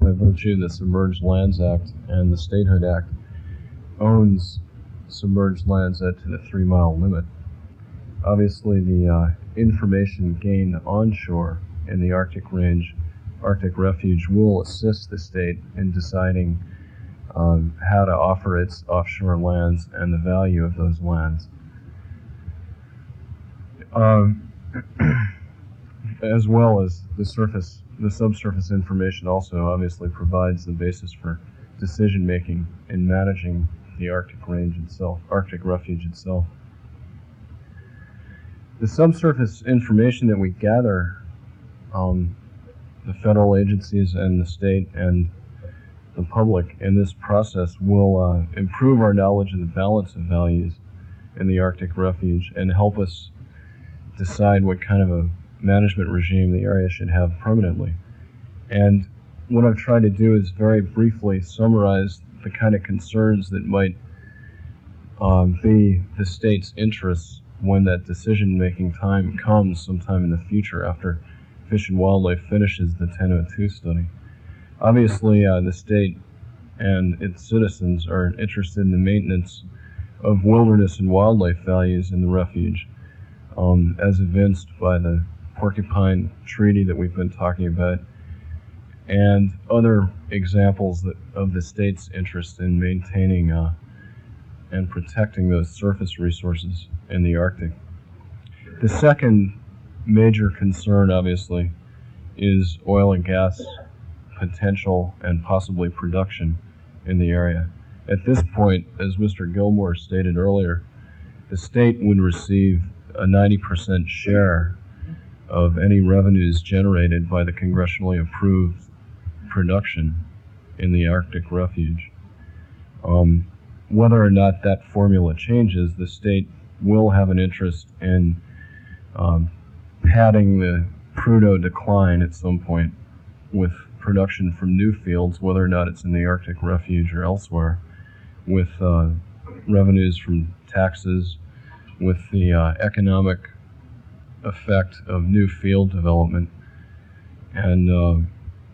by virtue of the Submerged Lands Act and the Statehood Act, owns submerged lands out to the 3-mile limit. Obviously, the information gained onshore in the Arctic Range, Arctic Refuge, will assist the state in deciding how to offer its offshore lands and the value of those lands. As well as the subsurface information also obviously provides the basis for decision making in managing the Arctic Range itself, Arctic Refuge itself. The subsurface information that we gather, the federal agencies and the state and the public in this process will improve our knowledge of the balance of values in the Arctic Refuge and help us decide what kind of a management regime the area should have permanently. And what I've tried to do is very briefly summarize the kind of concerns that might be the state's interests when that decision-making time comes sometime in the future after Fish and Wildlife finishes the 1002 study. Obviously, the state and its citizens are interested in the maintenance of wilderness and wildlife values in the refuge, as evinced by the Porcupine Treaty that we've been talking about, and other examples of the state's interest in maintaining and protecting those surface resources in the Arctic. The second major concern, obviously, is oil and gas potential and possibly production in the area. At this point, as Mr. Gilmore stated earlier, the state would receive a 90% share of any revenues generated by the congressionally approved production in the Arctic Refuge. Whether or not that formula changes, the state will have an interest in padding the Prudhoe decline at some point with production from new fields, whether or not it's in the Arctic Refuge or elsewhere, with revenues from taxes, with the economic effect of new field development, and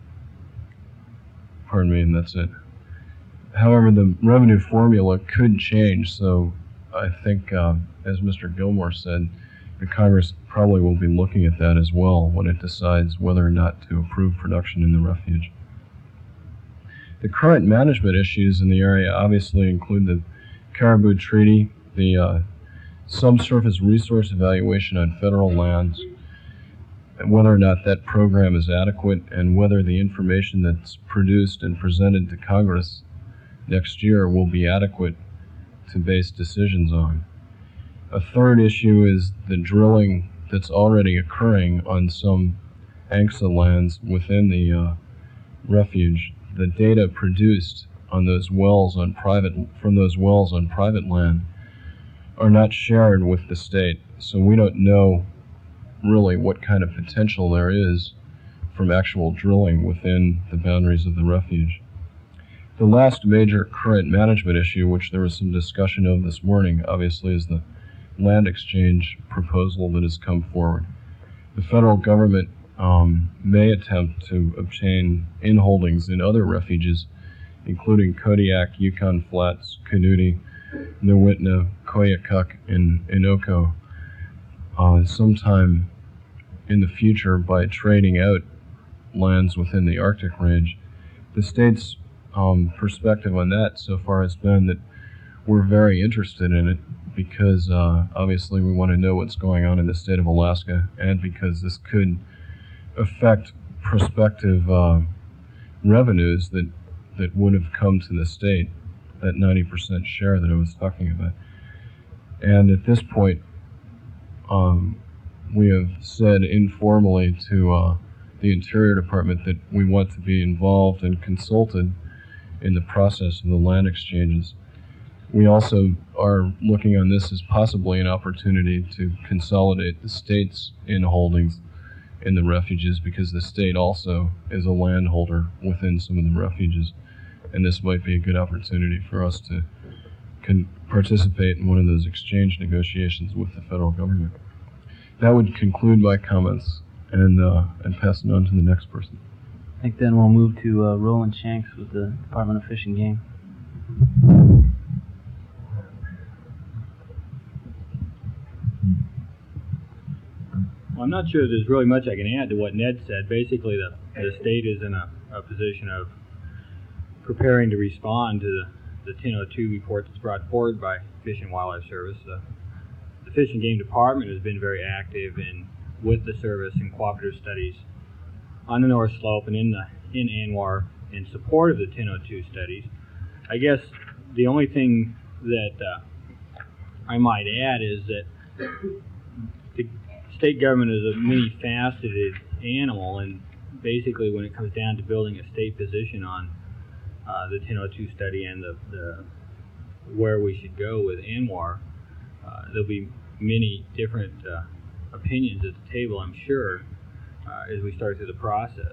pardon me, and that's it. However, the revenue formula could change, so I think, as Mr. Gilmore said, the Congress probably will be looking at that as well when it decides whether or not to approve production in the refuge. The current management issues in the area obviously include the Caribou Treaty, the subsurface resource evaluation on federal lands, and whether or not that program is adequate, and whether the information that's produced and presented to Congress next year will be adequate to base decisions on. A third issue is the drilling that's already occurring on some ANCSA lands within the refuge. The data produced on those wells on from those wells on private land are not shared with the state, so we don't know really what kind of potential there is from actual drilling within the boundaries of the refuge. The last major current management issue, which there was some discussion of this morning, obviously, is the land exchange proposal that has come forward. The federal government may attempt to obtain inholdings in other refuges, including Kodiak, Yukon Flats, Canute, Nowitna, Koyukuk, and Inoko, sometime in the future by trading out lands within the Arctic Range. The state's perspective on that so far has been that we're very interested in it because obviously we want to know what's going on in the state of Alaska, and because this could affect prospective revenues that would have come to the state, that 90% share that I was talking about. And at this point, we have said informally to the Interior Department that we want to be involved and consulted in the process of the land exchanges. We also are looking on this as possibly an opportunity to consolidate the state's inholdings in the refuges, because the state also is a landholder within some of the refuges, and this might be a good opportunity for us to participate in one of those exchange negotiations with the federal government. That would conclude my comments, and pass it on to the next person. I think then we'll move to Roland Shanks with the Department of Fish and Game. Well, I'm not sure there's really much I can add to what Ned said. Basically, the state is in a position of preparing to respond to the 1002 report that's brought forward by Fish and Wildlife Service. The Fish and Game Department has been very active with the service in cooperative studies on the North Slope and in ANWR in support of the 1002 studies. I guess the only thing that I might add is that the state government is a many-faceted animal, and basically when it comes down to building a state position on the 1002 study and the where we should go with ANWR, there'll be many different opinions at the table, I'm sure, as we start through the process.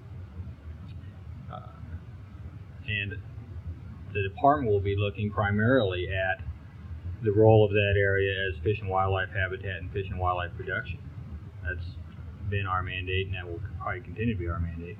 And the department will be looking primarily at the role of that area as fish and wildlife habitat and fish and wildlife production. That's been our mandate, and that will probably continue to be our mandate.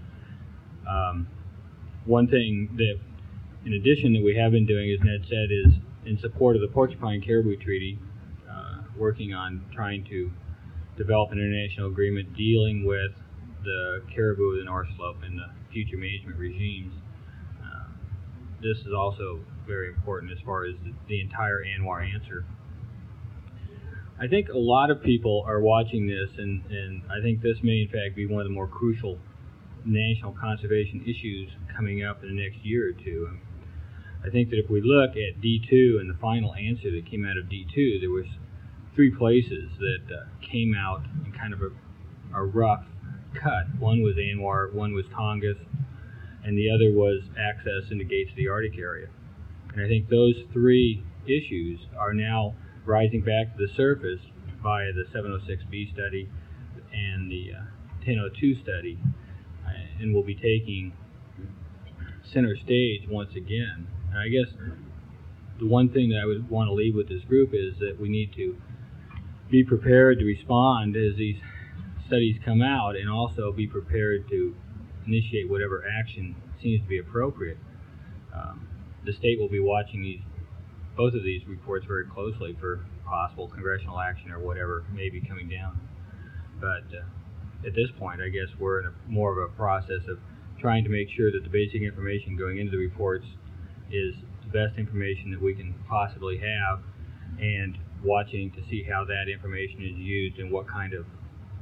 One thing that, in addition, that we have been doing, as Ned said, is in support of the Porcupine Caribou Treaty, working on trying to develop an international agreement dealing with the caribou of the North Slope and the future management regimes. This is also very important as far as the entire ANWR answer. I think a lot of people are watching this, and I think this may in fact be one of the more crucial national conservation issues coming up in the next year or two. I think that if we look at D2 and the final answer that came out of D2, there was 3 places that came out in kind of a rough cut. One was ANWR, one was Tongass, and the other was access into gates of the Arctic area. And I think those 3 issues are now rising back to the surface via the 706B study and the 1002 study, and will be taking center stage once again. And I guess the one thing that I would want to leave with this group is that we need to be prepared to respond as these studies come out, and also be prepared to initiate whatever action seems to be appropriate. The state will be watching both of these reports very closely for possible congressional action or whatever may be coming down. But at this point, I guess we're in more of a process of trying to make sure that the basic information going into the reports is the best information that we can possibly have, and watching to see how that information is used and what kind of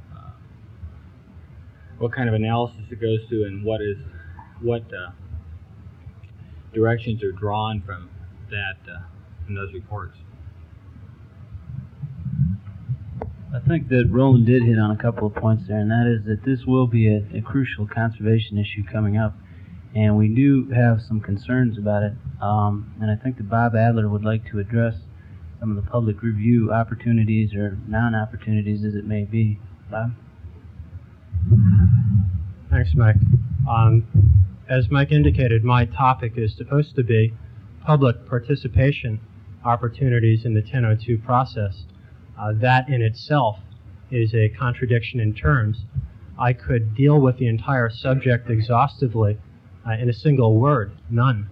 analysis it goes through, and what directions are drawn from that in those reports. I think that Roland did hit on a couple of points there, and that is that this will be a crucial conservation issue coming up, and we do have some concerns about it, and I think that Bob Adler would like to address some of the public review opportunities or non-opportunities as it may be. Bob? Thanks, Mike. As Mike indicated, my topic is supposed to be public participation opportunities in the 1002 process. That in itself is a contradiction in terms. I could deal with the entire subject exhaustively in a single word: none.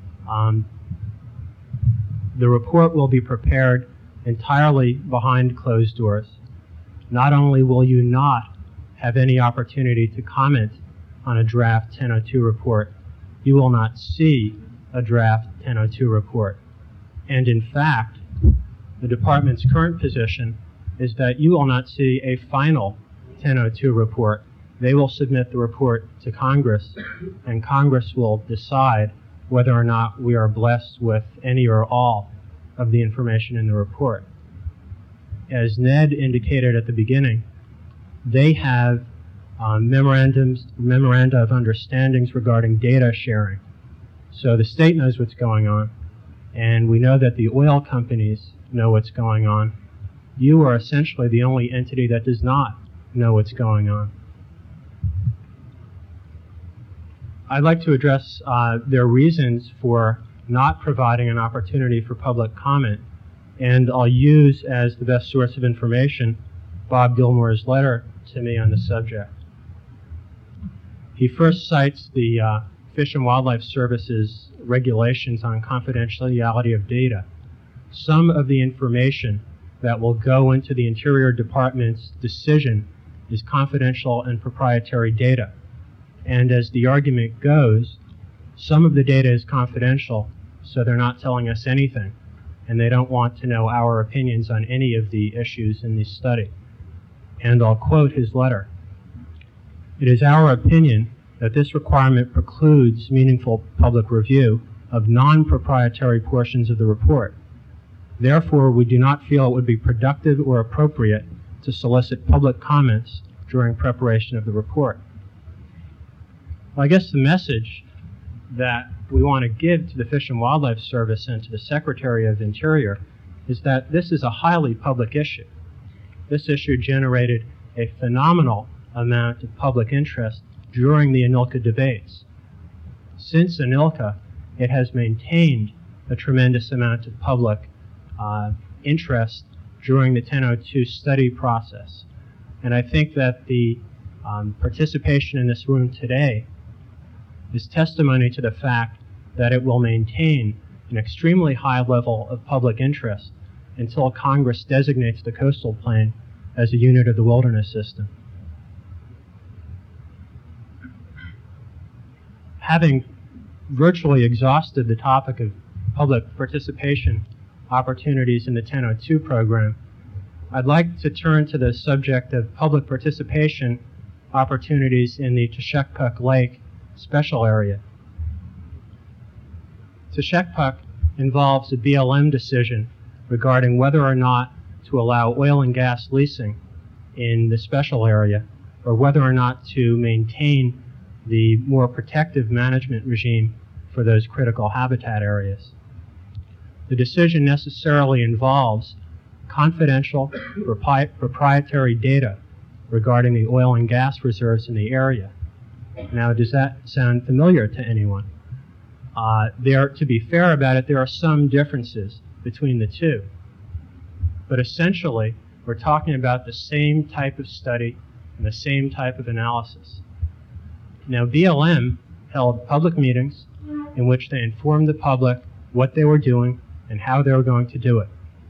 The report will be prepared entirely behind closed doors. Not only will you not have any opportunity to comment on a draft 1002 report, you will not see a draft 1002 report. And in fact, the department's current position is that you will not see a final 1002 report. They will submit the report to Congress, and Congress will decide whether or not we are blessed with any or all of the information in the report. As Ned indicated at the beginning, they have memoranda of understandings regarding data sharing. So the state knows what's going on, and we know that the oil companies know what's going on. You are essentially the only entity that does not know what's going on. I'd like to address their reasons for not providing an opportunity for public comment, and I'll use as the best source of information Bob Gilmore's letter to me on the subject. He first cites the Fish and Wildlife Service's regulations on confidentiality of data. Some of the information that will go into the Interior Department's decision is confidential and proprietary data. And as the argument goes, some of the data is confidential, so they're not telling us anything, and they don't want to know our opinions on any of the issues in this study. And I'll quote his letter. "It is our opinion that this requirement precludes meaningful public review of non-proprietary portions of the report. Therefore, we do not feel it would be productive or appropriate to solicit public comments during preparation of the report." Well, I guess the message that we want to give to the Fish and Wildlife Service and to the Secretary of Interior is that this is a highly public issue. This issue generated a phenomenal amount of public interest during the ANILCA debates. Since ANILCA, it has maintained a tremendous amount of public interest during the 1002 study process. And I think that the participation in this room today is testimony to the fact that it will maintain an extremely high level of public interest until Congress designates the coastal plain as a unit of the wilderness system. Having virtually exhausted the topic of public participation opportunities in the 1002 program, I'd like to turn to the subject of public participation opportunities in the Tashekpuk Lake special area. Tashekpuk involves a BLM decision regarding whether or not to allow oil and gas leasing in the special area, or whether or not to maintain the more protective management regime for those critical habitat areas. The decision necessarily involves confidential proprietary data regarding the oil and gas reserves in the area. Now, does that sound familiar to anyone? To be fair about it, there are some differences between the two. But essentially, we're talking about the same type of study and the same type of analysis. Now, BLM held public meetings in which they informed the public what they were doing and how they were going to do it.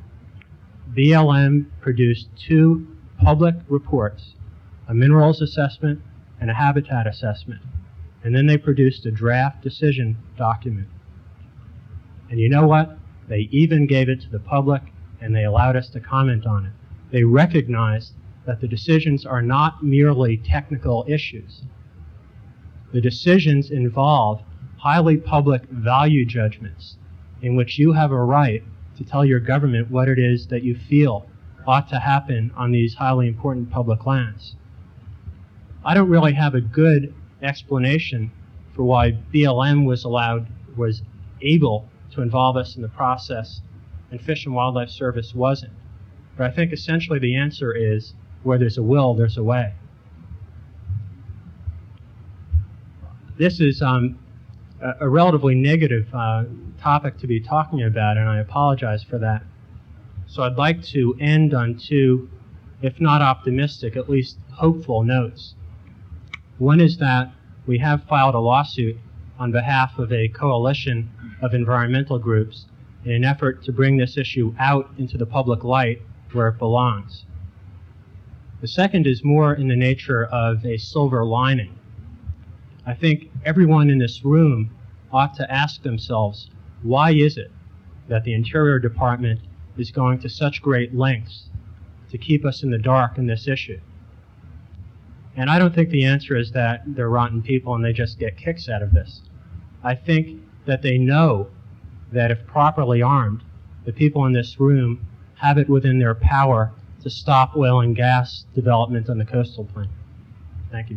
BLM produced 2 public reports, a minerals assessment and a habitat assessment. And then they produced a draft decision document. And you know what? They even gave it to the public, and they allowed us to comment on it. They recognized that the decisions are not merely technical issues. The decisions involve highly public value judgments in which you have a right to tell your government what it is that you feel ought to happen on these highly important public lands. I don't really have a good explanation for why BLM was able to involve us in the process and Fish and Wildlife Service wasn't. But I think essentially the answer is, where there's a will, there's a way. This is a relatively negative topic to be talking about, and I apologize for that. So I'd like to end on 2, if not optimistic, at least hopeful notes. One is that we have filed a lawsuit on behalf of a coalition of environmental groups in an effort to bring this issue out into the public light where it belongs. The second is more in the nature of a silver lining. I think everyone in this room ought to ask themselves, why is it that the Interior Department is going to such great lengths to keep us in the dark in this issue? And I don't think the answer is that they're rotten people and they just get kicks out of this. I think that they know that if properly armed, the people in this room have it within their power to stop oil and gas development on the coastal plain. Thank you.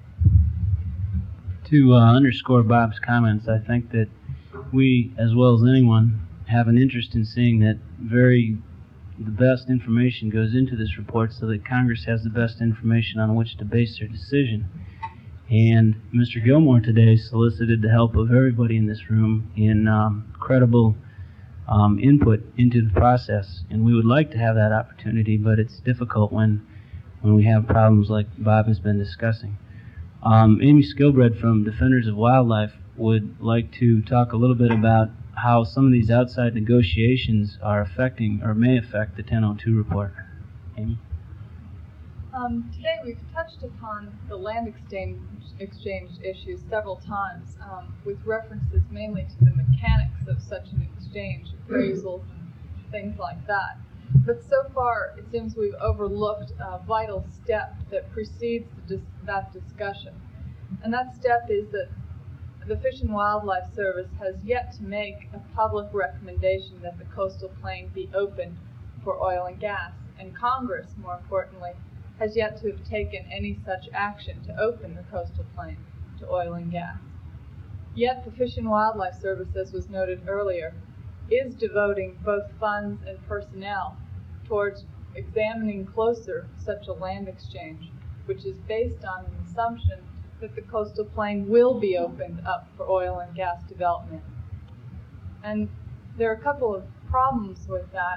To underscore Bob's comments, I think that we, as well as anyone, have an interest in seeing that the best information goes into this report so that Congress has the best information on which to base their decision. And Mr. Gilmore today solicited the help of everybody in this room in credible input into the process. And we would like to have that opportunity, but it's difficult when we have problems like Bob has been discussing. Amy Skilbred from Defenders of Wildlife would like to talk a little bit about how some of these outside negotiations are affecting or may affect the 1002 report. Amy? Today we've touched upon the land exchange issue several times, with references mainly to the mechanics of such an exchange, appraisals and things like that. But so far it seems we've overlooked a vital step that precedes that discussion. And that step is that the Fish and Wildlife Service has yet to make a public recommendation that the coastal plain be open for oil and gas. And Congress, more importantly, has yet to have taken any such action to open the coastal plain to oil and gas. Yet the Fish and Wildlife Service, as was noted earlier, is devoting both funds and personnel towards examining closer such a land exchange, which is based on an assumption that the coastal plain will be opened up for oil and gas development. And there are a couple of problems with that.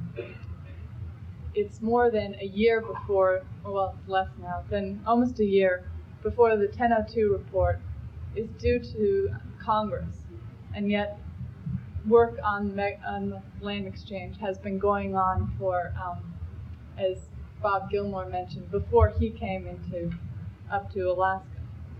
It's more than a year before, well, it's less now, than almost a year before the 1002 report is due to Congress. And yet work on the land exchange has been going on for, as Bob Gilmore mentioned, before he came up to Alaska.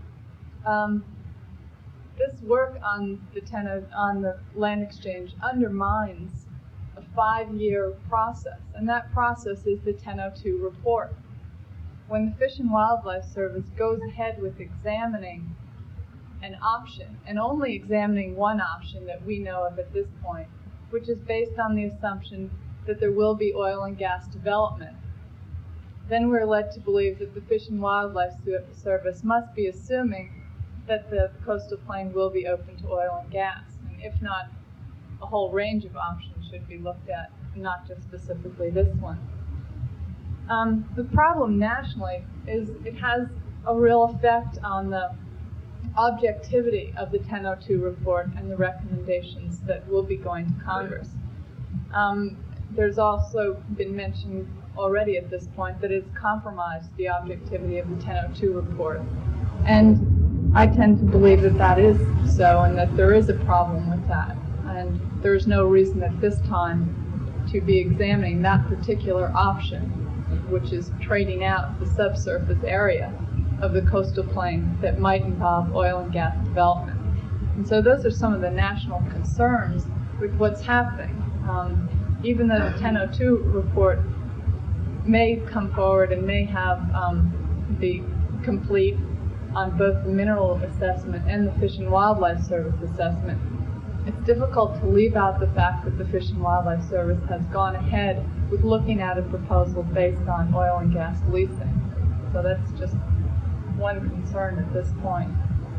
This work on the land exchange undermines a 5-year process, and that process is the 1002 report. When the Fish and Wildlife Service goes ahead with examining an option, and only examining one option that we know of at this point, which is based on the assumption that there will be oil and gas development, then we're led to believe that the Fish and Wildlife Service must be assuming that the coastal plain will be open to oil and gas. And if not, a whole range of options should be looked at, not just specifically this one. The problem nationally is it has a real effect on the objectivity of the 1002 report and the recommendations that will be going to Congress. There's also been mentioned already at this point that it's compromised the objectivity of the 1002 report. And I tend to believe that that is so, and that there is a problem with that. And there's no reason at this time to be examining that particular option, which is trading out the subsurface area of the coastal plain that might involve oil and gas development. And so those are some of the national concerns with what's happening. Even though the 1002 report may come forward and may have be complete on both the mineral assessment and the Fish and Wildlife Service assessment, it's difficult to leave out the fact that the Fish and Wildlife Service has gone ahead with looking at a proposal based on oil and gas leasing. So that's just one concern at this point.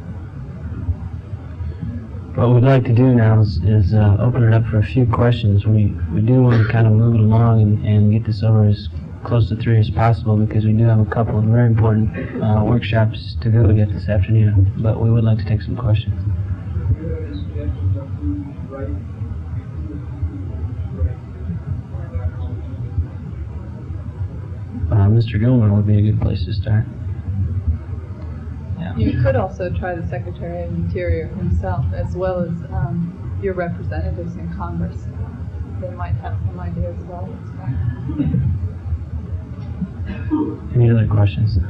What we'd like to do now is open it up for a few questions. We do want to kind of move it along and get this over as close to 3 as possible, because we do have a couple of very important workshops to go get this afternoon, but we would like to take some questions. Mr. Gilmore would be a good place to start. Yeah. You could also try the Secretary of Interior himself, as well as your representatives in Congress. They might have some ideas as well. Any other questions?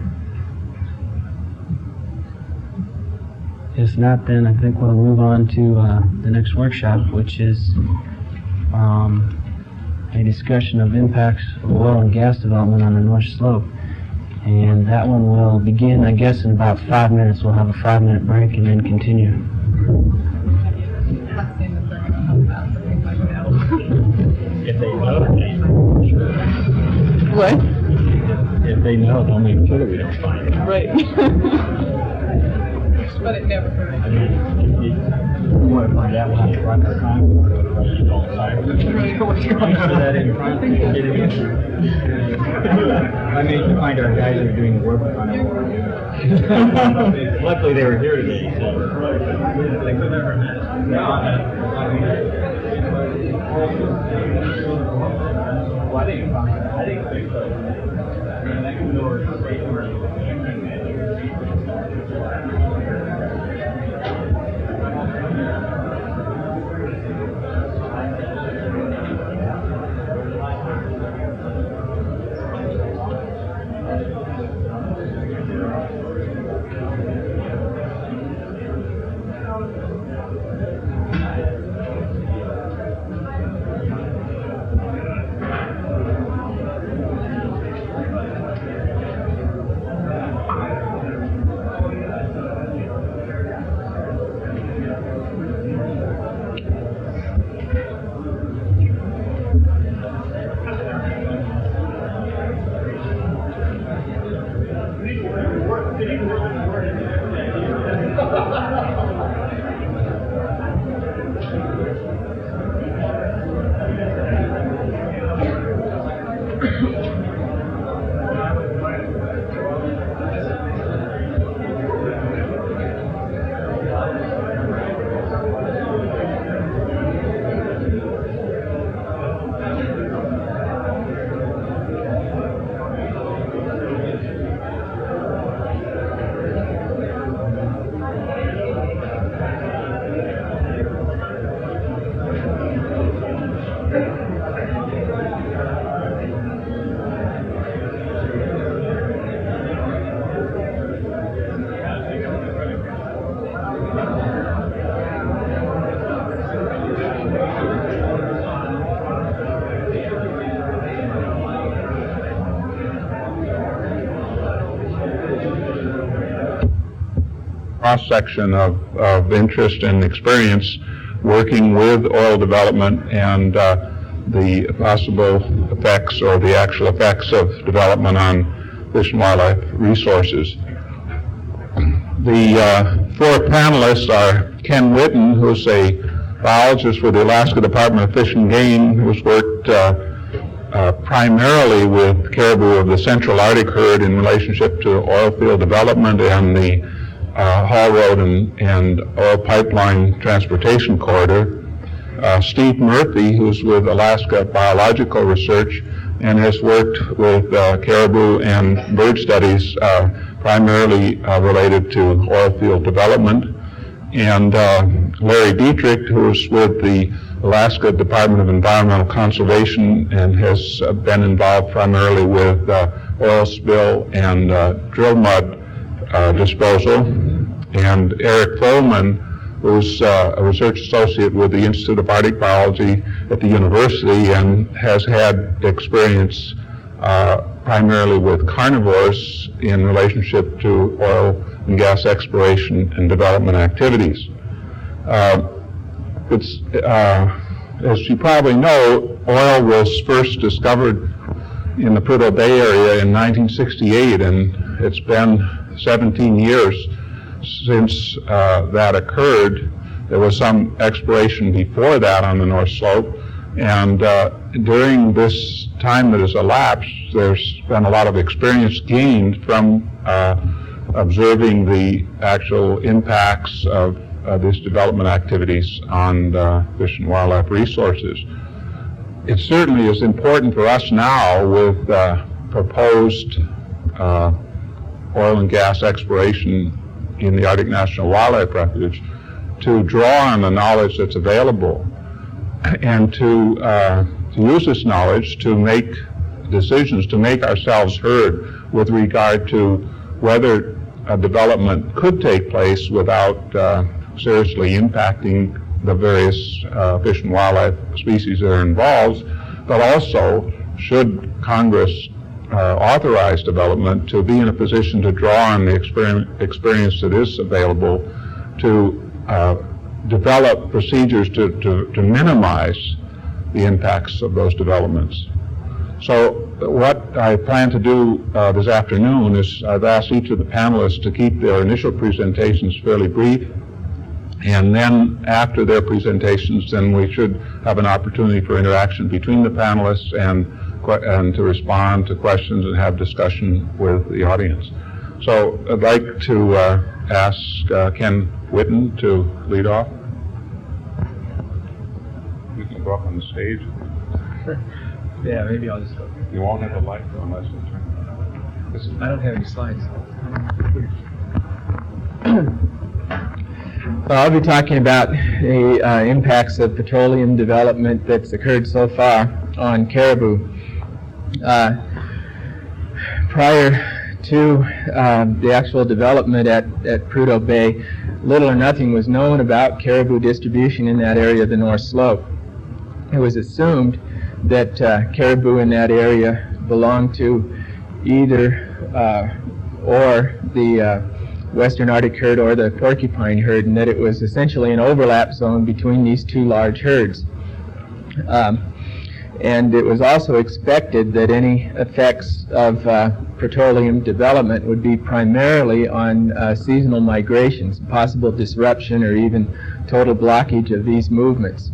If not, then I think we'll move on to the next workshop, which is a discussion of impacts of oil and gas development on the North Slope. And that one will begin, I guess, in about 5 minutes. We'll have a 5-minute break and then continue. If they know, What? if they know, they'll make sure that we don't find it. Right. But it never hurts. I mean, if we want to find out, we'll have to run our time. We'll go to the rest of all the time. That in front, get it in. I mean, to find our guys who are doing the work on it. Luckily, they were here today, so. They could never have met. Well, I think so. I mean, that can go over cross-section of interest and experience working with oil development and the possible effects or the actual effects of development on fish and wildlife resources. The four panelists are Ken Whitten, who's a biologist with the Alaska Department of Fish and Game, who's worked primarily with caribou of the Central Arctic herd in relationship to oil field development and the Haul Road and oil pipeline transportation corridor. Steve Murphy, who's with Alaska Biological Research and has worked with caribou and bird studies primarily related to oil field development. And Larry Dietrich, who's with the Alaska Department of Environmental Conservation and has been involved primarily with oil spill and drill mud disposal. And Eric Follman, who's a research associate with the Institute of Arctic Biology at the university and has had experience primarily with carnivores in relationship to oil and gas exploration and development activities. As you probably know, oil was first discovered in the Prudhoe Bay area in 1968, and it's been 17 years since that occurred. There was some exploration before that on the North Slope, and during this time that has elapsed, there's been a lot of experience gained from observing the actual impacts of these development activities on fish and wildlife resources. It certainly is important for us now with proposed oil and gas exploration in the Arctic National Wildlife Refuge to draw on the knowledge that's available and to use this knowledge to make decisions, to make ourselves heard with regard to whether a development could take place without seriously impacting the various fish and wildlife species that are involved, but also should Congress authorize development to be in a position to draw on the experience that is available to develop procedures to minimize the impacts of those developments. So what I plan to do this afternoon is I've asked each of the panelists to keep their initial presentations fairly brief, and then after their presentations, then we should have an opportunity for interaction between the panelists and to respond to questions and have discussion with the audience. So I'd like to ask Ken Whitten to lead off. You can go up on the stage. Yeah, maybe I'll just go. You won't have a light unless you turn. I don't have any slides. Well, I'll be talking about the impacts of petroleum development that's occurred so far on caribou. Prior to the actual development at Prudhoe Bay, little or nothing was known about caribou distribution in that area of the North Slope. It was assumed that caribou in that area belonged to either or the Western Arctic herd or the porcupine herd, and that it was essentially an overlap zone between these two large herds. And it was also expected that any effects of petroleum development would be primarily on seasonal migrations, possible disruption or even total blockage of these movements.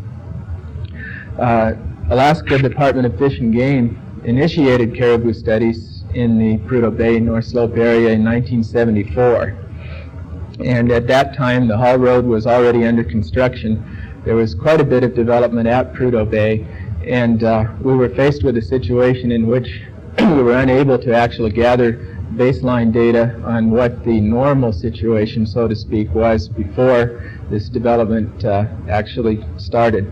Alaska Department of Fish and Game initiated caribou studies in the Prudhoe Bay North Slope area in 1974. And at that time, the Haul Road was already under construction. There was quite a bit of development at Prudhoe Bay, and we were faced with a situation in which we were unable to actually gather baseline data on what the normal situation, so to speak, was before this development actually started.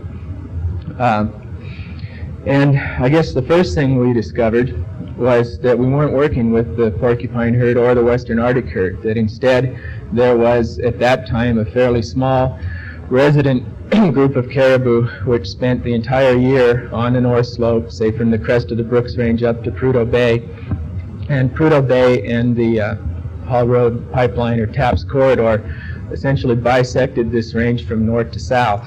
And I guess the first thing we discovered was that we weren't working with the porcupine herd or the Western Arctic herd, that instead there was at that time a fairly small resident group of caribou which spent the entire year on the North Slope, say from the crest of the Brooks Range up to Prudhoe Bay. And Prudhoe Bay and the Haul Road pipeline or TAPS corridor essentially bisected this range from north to south.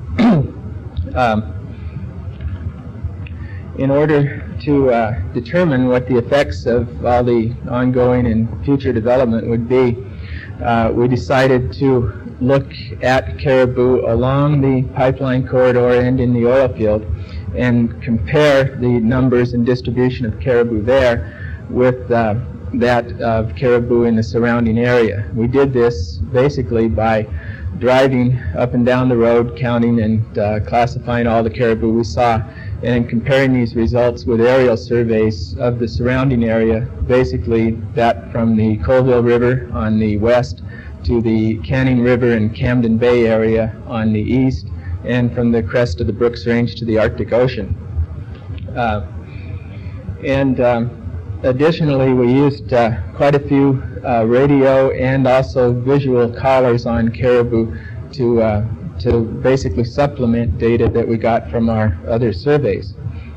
In order to determine what the effects of all the ongoing and future development would be, we decided to look at caribou along the pipeline corridor and in the oil field and compare the numbers and distribution of caribou there with that of caribou in the surrounding area. We did this basically by driving up and down the road, counting and classifying all the caribou we saw, and then comparing these results with aerial surveys of the surrounding area, basically that from the Colville River on the west to the Canning River and Camden Bay area on the east, and from the crest of the Brooks Range to the Arctic Ocean. Additionally, we used quite a few radio and also visual collars on caribou to basically supplement data that we got from our other surveys.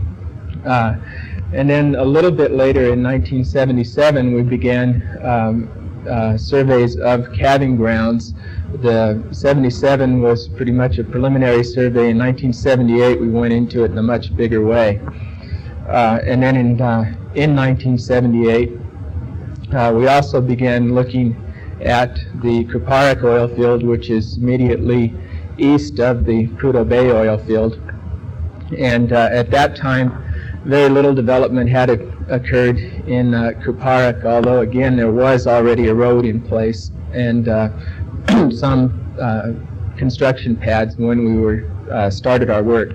And then a little bit later in 1977, we began surveys of calving grounds. The 77 was pretty much a preliminary survey. In 1978, we went into it in a much bigger way. And then in 1978, we also began looking at the Kuparuk oil field, which is immediately east of the Prudhoe Bay oil field. And at that time, very little development had occurred in Kuparuk, although again there was already a road in place and some construction pads when we were started our work.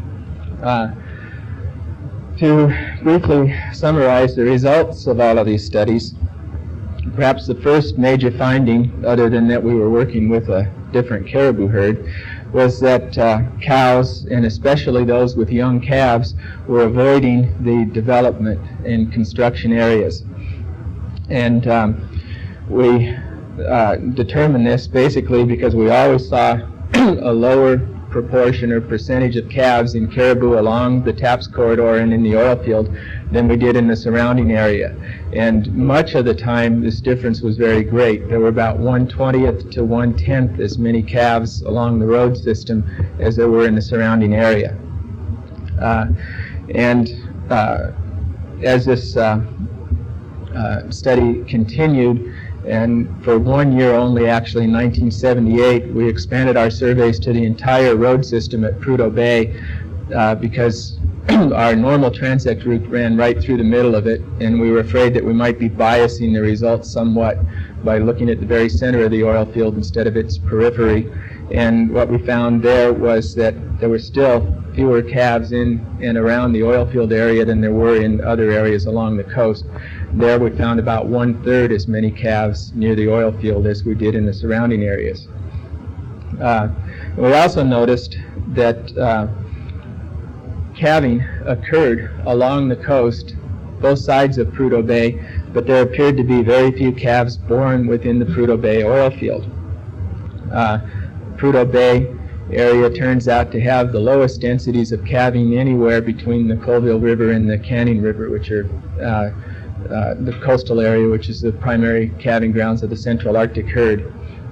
To briefly summarize the results of all of these studies, perhaps the first major finding, other than that we were working with a different caribou herd, was that cows, and especially those with young calves, were avoiding the development in construction areas. And we determined this basically because we always saw a lower proportion or percentage of calves in caribou along the TAPS corridor and in the oil field than we did in the surrounding area. And much of the time this difference was very great. There were about 1/20th to 1/10th as many calves along the road system as there were in the surrounding area. As this study continued, and for 1 year only, actually in 1978, we expanded our surveys to the entire road system at Prudhoe Bay because our normal transect route ran right through the middle of it, and we were afraid that we might be biasing the results somewhat by looking at the very center of the oil field instead of its periphery. And what we found there was that there were still fewer calves in and around the oil field area than there were in other areas along the coast. There we found about 1/3 as many calves near the oil field as we did in the surrounding areas. We also noticed that calving occurred along the coast, both sides of Prudhoe Bay, but there appeared to be very few calves born within the Prudhoe Bay oil field. Prudhoe Bay area turns out to have the lowest densities of calving anywhere between the Colville River and the Canning River, which are the coastal area, which is the primary calving grounds of the Central Arctic herd.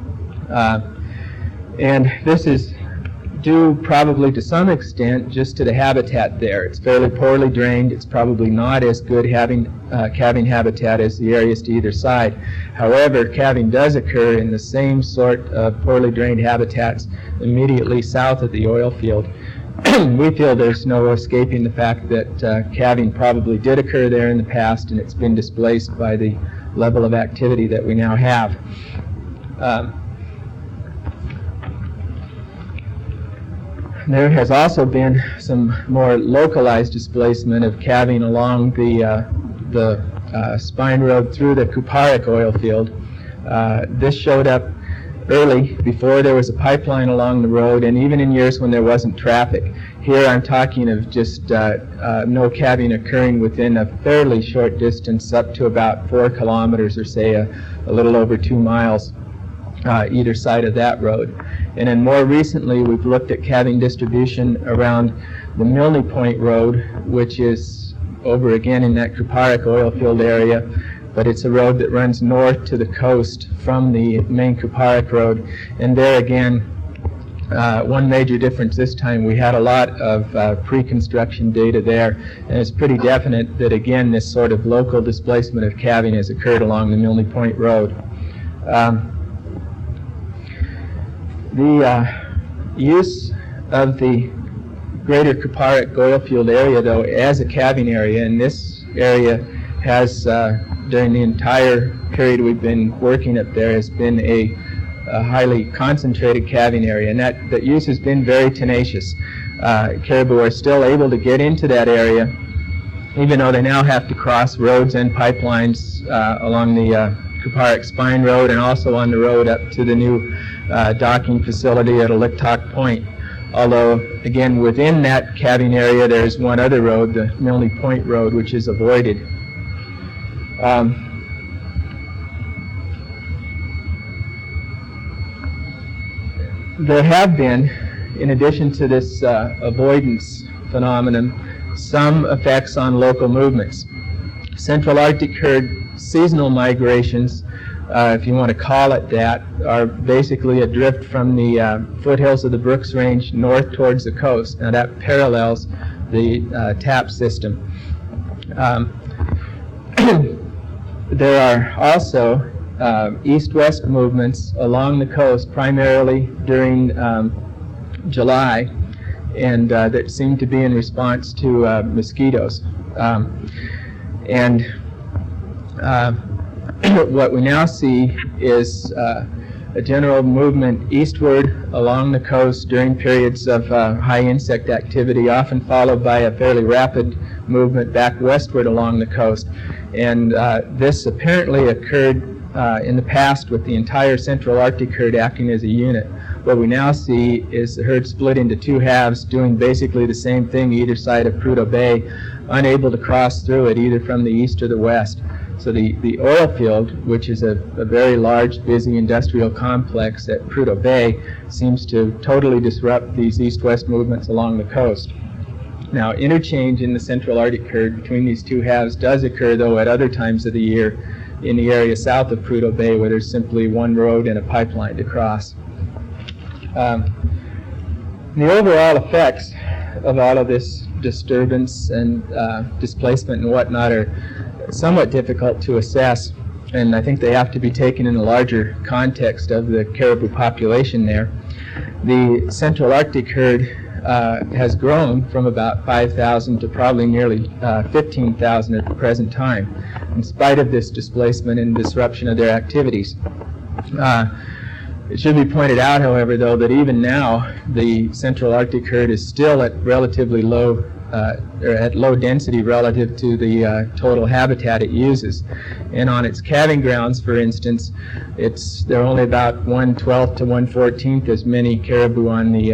And this is due probably to some extent just to the habitat there. It's fairly poorly drained. It's probably not as good calving habitat as the areas to either side. However, calving does occur in the same sort of poorly drained habitats immediately south of the oil field. We feel there's no escaping the fact that calving probably did occur there in the past, and it's been displaced by the level of activity that we now have. There has also been some more localized displacement of calving along the spine road through the Kuparuk oil field. This showed up early, before there was a pipeline along the road, and even in years when there wasn't traffic. Here I'm talking of just no calving occurring within a fairly short distance, up to about 4 kilometers or say a little over 2 miles either side of that road. And then more recently we've looked at calving distribution around the Milne Point Road, which is over again in that Kuparuk oil field area, but it's a road that runs north to the coast from the main Kuparuk Road. And there again, one major difference this time, we had a lot of pre-construction data there, and it's pretty definite that again this sort of local displacement of calving has occurred along the Milne Point Road. The use of the greater Kuparuk oil field area, though, as a calving area, and this area has, during the entire period we've been working up there, has been a highly concentrated calving area, and that use has been very tenacious. Caribou are still able to get into that area, even though they now have to cross roads and pipelines along the Kuparuk Spine Road and also on the road up to the new docking facility at Aliktok Point. Although, again, within that calving area, there's one other road, the Milne Point Road, which is avoided. There have been, in addition to this avoidance phenomenon, some effects on local movements. Central Arctic herd seasonal migrations, if you want to call it that, are basically a drift from the foothills of the Brooks Range north towards the coast. Now that parallels the TAP system. There are also east-west movements along the coast, primarily during July, and that seem to be in response to mosquitoes. What we now see is a general movement eastward along the coast during periods of high insect activity, often followed by a fairly rapid movement back westward along the coast. And this apparently occurred in the past with the entire Central Arctic herd acting as a unit. What we now see is the herd split into two halves, doing basically the same thing either side of Prudhoe Bay, unable to cross through it either from the east or the west. So the oil field, which is a very large, busy industrial complex at Prudhoe Bay, seems to totally disrupt these east-west movements along the coast. Now, interchange in the Central Arctic herd between these two halves does occur, though, at other times of the year in the area south of Prudhoe Bay, where there's simply one road and a pipeline to cross. The overall effects of all of this disturbance and displacement and whatnot are somewhat difficult to assess, and I think they have to be taken in a larger context of the caribou population there. The Central Arctic herd has grown from about 5,000 to probably nearly 15,000 at the present time, in spite of this displacement and disruption of their activities. It should be pointed out, however, though, that even now the Central Arctic herd is still at relatively low or at low density relative to the total habitat it uses. And on its calving grounds, for instance, there are only about 1/12 to 1/14 as many caribou on the,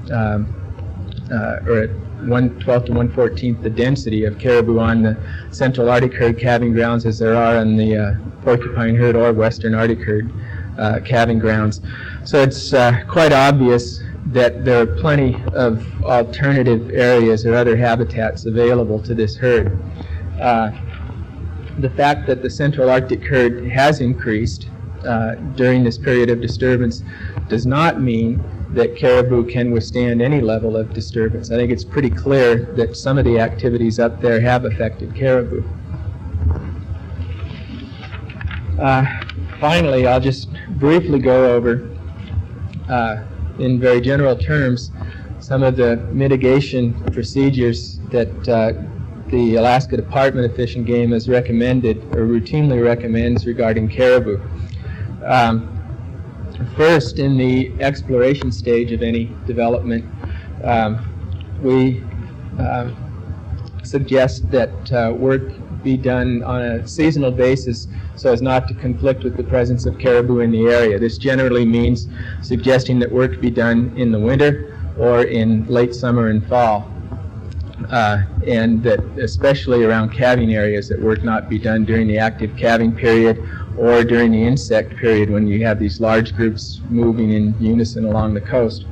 or at 1/12 to 1/14 the density of caribou on the Central Arctic herd calving grounds as there are on the Porcupine herd or Western Arctic herd calving grounds. So it's quite obvious that there are plenty of alternative areas or other habitats available to this herd. The fact that the Central Arctic herd has increased during this period of disturbance does not mean that caribou can withstand any level of disturbance. I think it's pretty clear that some of the activities up there have affected caribou. Finally, I'll just briefly go over in very general terms some of the mitigation procedures that the Alaska Department of Fish and Game has recommended or routinely recommends regarding caribou. First, in the exploration stage of any development, we suggest that work be done on a seasonal basis so as not to conflict with the presence of caribou in the area. This generally means suggesting that work be done in the winter or in late summer and fall, and that especially around calving areas that work not be done during the active calving period or during the insect period when you have these large groups moving in unison along the coast.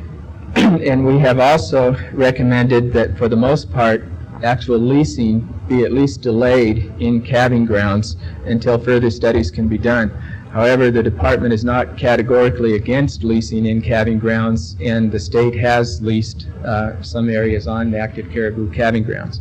And we have also recommended that for the most part actual leasing be at least delayed in calving grounds until further studies can be done. However, the department is not categorically against leasing in calving grounds, and the state has leased some areas on active caribou calving grounds.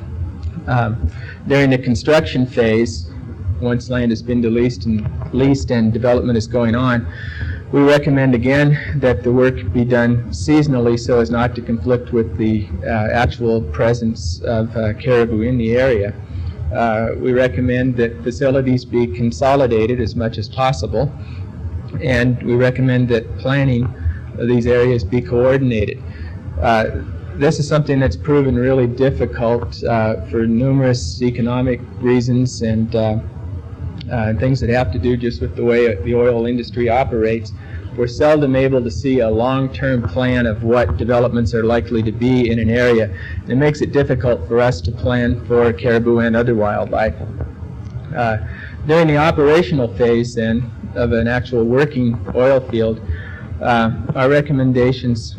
During the construction phase, once land has been leased and development is going on, we recommend again that the work be done seasonally so as not to conflict with the actual presence of caribou in the area. We recommend that facilities be consolidated as much as possible, and we recommend that planning of these areas be coordinated. This is something that's proven really difficult for numerous economic reasons and things that have to do just with the way the oil industry operates. We're seldom able to see a long-term plan of what developments are likely to be in an area. It makes it difficult for us to plan for caribou and other wildlife. During the operational phase, then, of an actual working oil field, our recommendations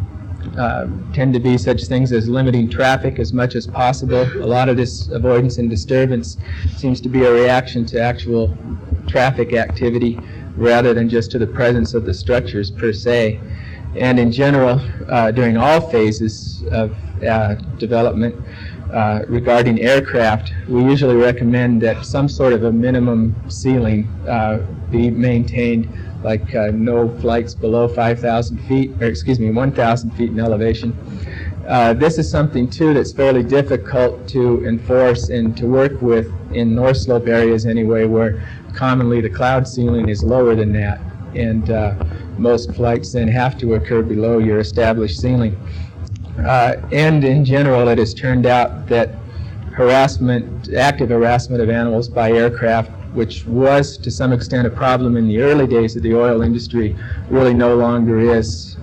tend to be such things as limiting traffic as much as possible. A lot of this avoidance and disturbance seems to be a reaction to actual traffic activity rather than just to the presence of the structures per se. And in general, during all phases of development regarding aircraft, we usually recommend that some sort of a minimum ceiling be maintained, like no flights below 1,000 feet in elevation. This is something, too, that's fairly difficult to enforce and to work with in North Slope areas anyway, where commonly the cloud ceiling is lower than that, and most flights then have to occur below your established ceiling. And in general, it has turned out that active harassment of animals by aircraft, which was to some extent a problem in the early days of the oil industry, really no longer is.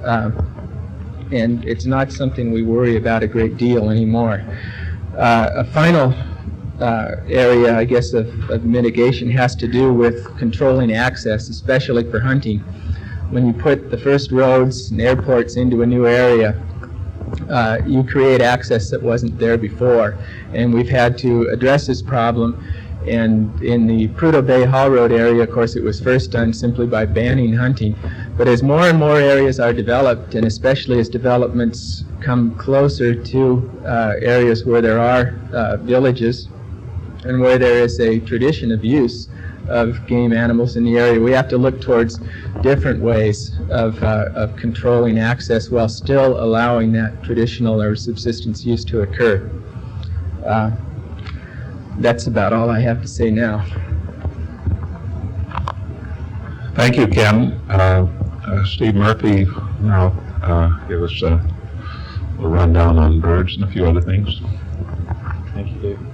And it's not something we worry about a great deal anymore. A final area, I guess, of mitigation has to do with controlling access, especially for hunting. When you put the first roads and airports into a new area, you create access that wasn't there before. And we've had to address this problem. And in the Prudhoe Bay Haul Road area, of course, it was first done simply by banning hunting. But as more and more areas are developed, and especially as developments come closer to areas where there are villages and where there is a tradition of use of game animals in the area, we have to look towards different ways of controlling access while still allowing that traditional or subsistence use to occur. That's about all I have to say now. Thank you, Ken. Steve Murphy now give us a rundown on birds and a few other things. Thank you, Dave.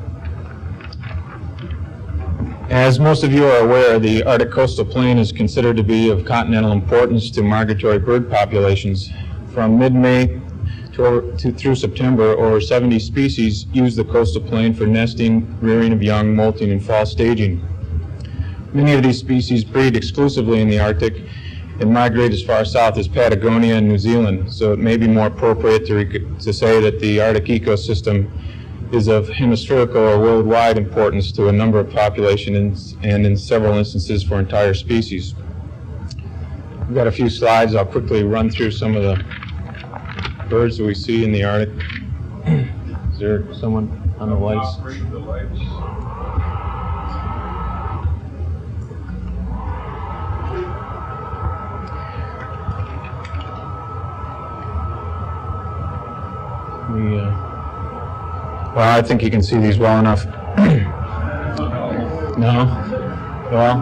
As most of you are aware, the Arctic coastal plain is considered to be of continental importance to migratory bird populations. From mid-May through September, over 70 species use the coastal plain for nesting, rearing of young, molting, and fall staging. Many of these species breed exclusively in the Arctic and migrate as far south as Patagonia and New Zealand, so it may be more appropriate to say that the Arctic ecosystem is of hemispherical or worldwide importance to a number of populations and in several instances for entire species. We've got a few slides. I'll quickly run through some of the birds that we see in the Arctic. Is there someone on the lights? Well, I think you can see these well enough. No? Well?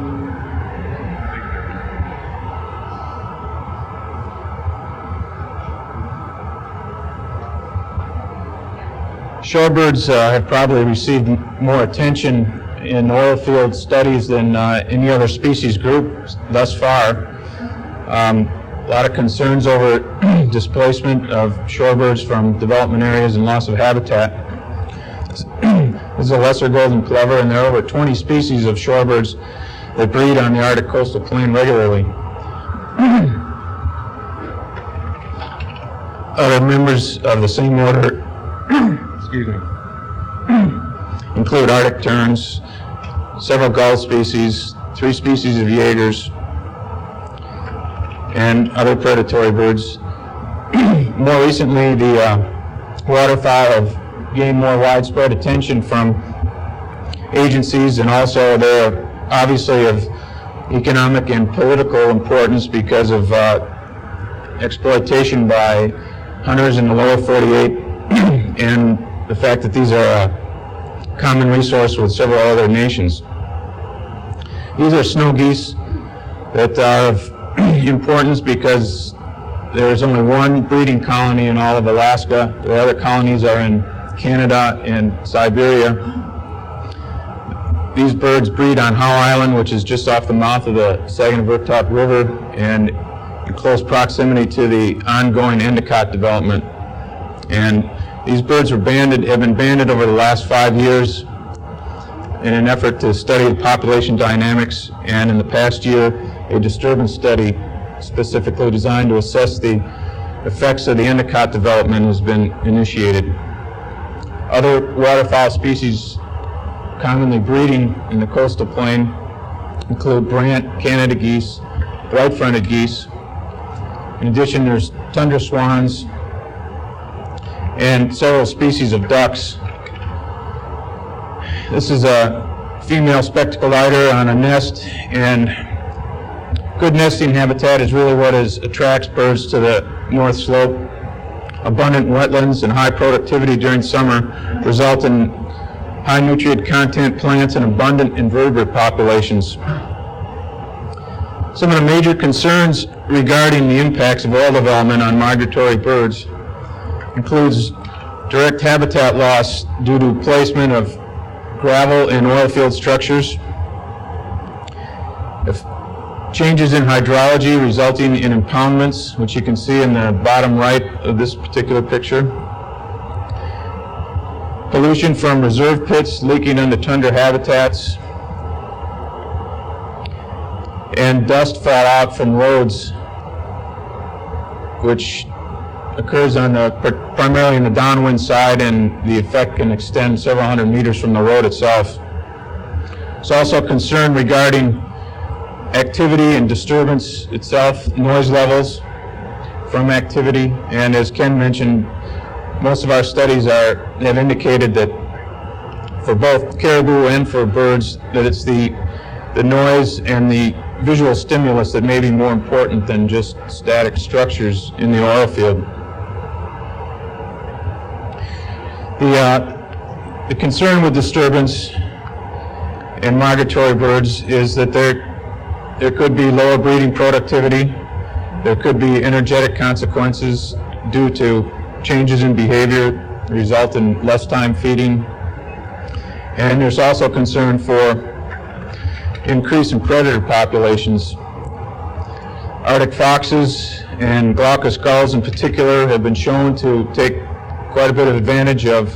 Shorebirds have probably received more attention in oil field studies than any other species group thus far. A lot of concerns over displacement of shorebirds from development areas and loss of habitat. This is a lesser golden plover, and there are over 20 species of shorebirds that breed on the Arctic coastal plain regularly. Other members of the same order excuse me, include Arctic terns, several gull species, 3 species of Jaegers, and other predatory birds. More recently, the waterfowl have gained more widespread attention from agencies, and also they're obviously of economic and political importance because of exploitation by hunters in the lower 48 and the fact that these are a common resource with several other nations. These are snow geese that are of importance because there is only one breeding colony in all of Alaska. The other colonies are in Canada and Siberia. These birds breed on Howe Island, which is just off the mouth of the Saguenay-Verktalk River and in close proximity to the ongoing Endicott development. And these birds have been banded over the last 5 years in an effort to study the population dynamics, and in the past year, a disturbance study specifically designed to assess the effects of the Endicott development has been initiated. Other waterfowl species commonly breeding in the coastal plain include Brant, Canada geese, bright-fronted geese. In addition, there's tundra swans and several species of ducks. This is a female spectacled eider on a nest, and good nesting habitat is really what attracts birds to the North Slope. Abundant wetlands and high productivity during summer result in high nutrient content plants and abundant invertebrate populations. Some of the major concerns regarding the impacts of oil development on migratory birds includes direct habitat loss due to placement of gravel in oil field structures, changes in hydrology resulting in impoundments, which you can see in the bottom right of this particular picture, pollution from reserve pits leaking into tundra habitats, and dust fallout from roads, which occurs on primarily on the downwind side, and the effect can extend several hundred meters from the road itself. There's also concern regarding activity and disturbance itself, noise levels from activity, and as Ken mentioned, most of our studies have indicated that for both caribou and for birds that it's the noise and the visual stimulus that may be more important than just static structures in the oil field. The concern with disturbance in migratory birds is that there could be lower breeding productivity, there could be energetic consequences due to changes in behavior result in less time feeding, and there's also concern for increase in predator populations. Arctic foxes and glaucous gulls in particular have been shown to take quite a bit of advantage of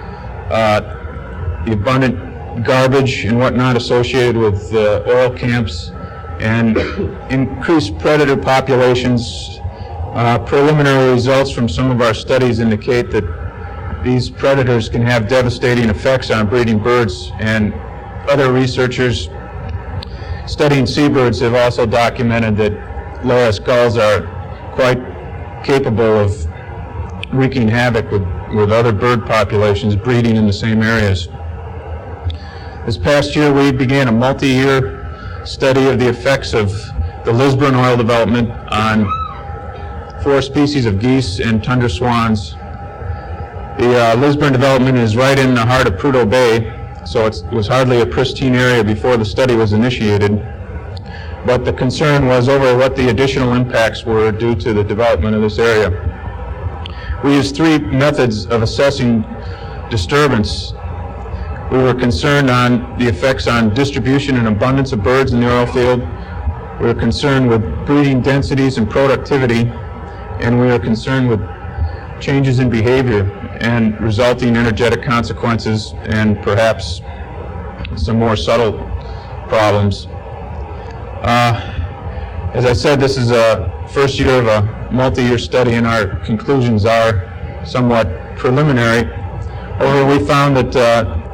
the abundant garbage and whatnot associated with oil camps, and increased predator populations. Preliminary results from some of our studies indicate that these predators can have devastating effects on breeding birds, and other researchers studying seabirds have also documented that loess gulls are quite capable of wreaking havoc with other bird populations breeding in the same areas. This past year we began a multi-year study of the effects of the Lisburn oil development on 4 species of geese and tundra swans. The Lisburn development is right in the heart of Prudhoe Bay, so it was hardly a pristine area before the study was initiated. But the concern was over what the additional impacts were due to the development of this area. We used 3 methods of assessing disturbance. We were concerned on the effects on distribution and abundance of birds in the oil field. We were concerned with breeding densities and productivity, and we were concerned with changes in behavior and resulting energetic consequences and perhaps some more subtle problems. As I said, this is a first year of a multi-year study, and our conclusions are somewhat preliminary. However, we found that